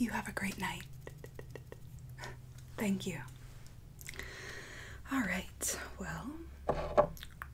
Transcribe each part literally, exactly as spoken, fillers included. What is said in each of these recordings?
You have a great night. Thank you. All right, well,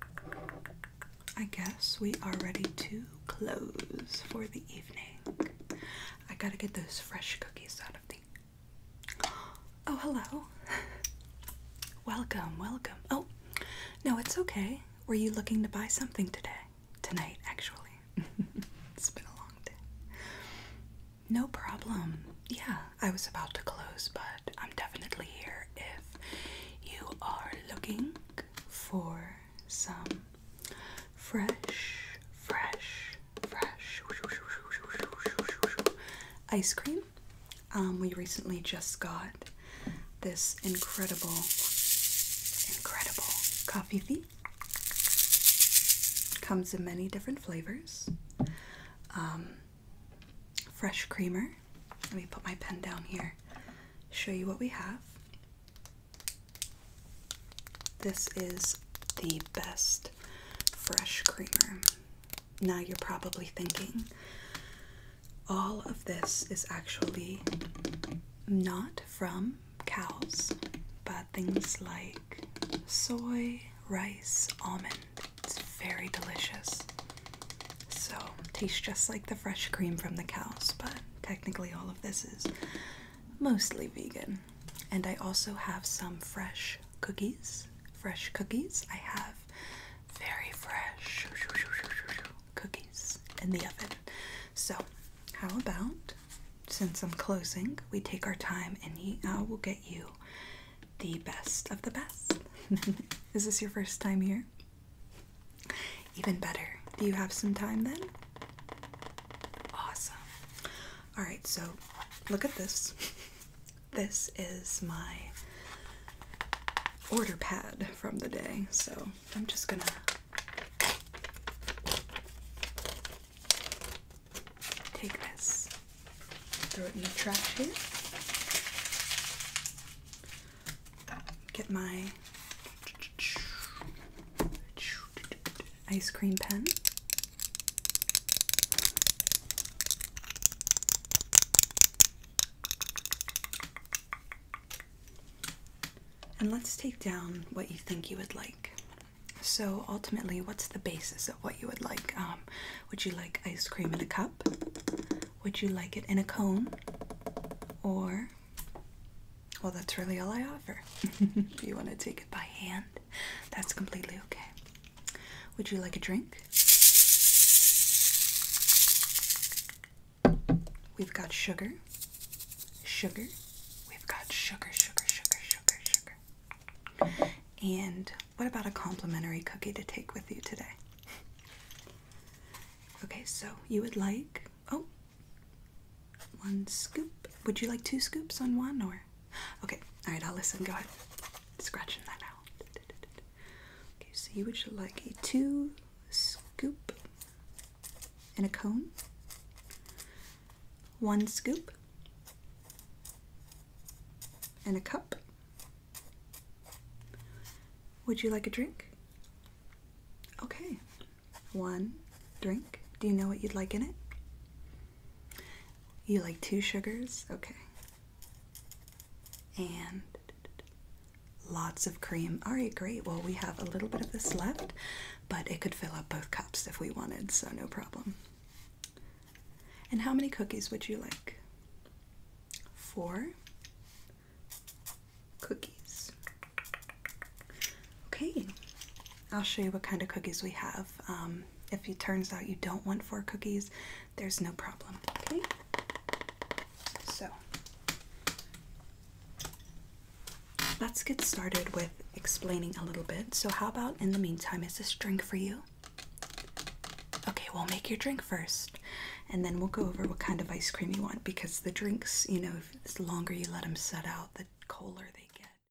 I guess we are ready to close for the evening. I gotta get those fresh cookies out of the... Oh, hello. Welcome, welcome. Oh, no, it's okay. Were you looking to buy something today? Tonight, actually. It's been a long day. No problem. Yeah, I was about to close, but I'm definitely here if you are looking for some fresh, fresh, fresh ice cream. Um, we recently just got this incredible, incredible coffee fee. Comes in many different flavors. Um, fresh creamer. Let me put my pen down here. Show you what we have. This is the best fresh creamer. Now you're probably thinking, all of this is actually not from cows, but things like soy, rice, almond. It's very delicious. So, tastes just like the fresh cream from the cows, but technically all of this is mostly vegan. And I also have some fresh cookies. Fresh cookies. I have very fresh cookies in the oven. So, how about, since I'm closing, we take our time and I will get you the best of the best. Is this your first time here? Even better. Do you have some time then? Awesome. Alright, so look at this. This is my order pad from the day. So I'm just gonna take this, throw it in the trash here, get my ice cream pen, and let's take down what you think you would like. So ultimately, what's the basis of what you would like? Um, would you like ice cream in a cup? Would you like it in a cone? Or, well, that's really all I offer. If you want to take it by hand, that's completely okay. Would you like a drink? We've got sugar, sugar, we've got sugar, sugar, sugar, sugar, sugar. And what about a complimentary cookie to take with you today? Okay, so you would like, oh, one scoop. Would you like two scoops on one, or? Okay, all right, I'll listen. Go ahead. Scratching that out. Okay, so you would like a two scoop in a cone, one scoop in a cup. Would you like a drink? Okay, one drink. Do you know what you'd like in it? You like two sugars? Okay. And lots of cream. All right, great. Well, we have a little bit of this left, but it could fill up both cups if we wanted, so no problem. And how many cookies would you like? Four cookies. Okay, I'll show you what kind of cookies we have. Um, if it turns out you don't want four cookies, there's no problem, okay? So, let's get started with explaining a little bit. So how about, in the meantime, is this drink for you? Okay, we'll make your drink first, and then we'll go over what kind of ice cream you want, because the drinks, you know, if the longer you let them set out, the colder they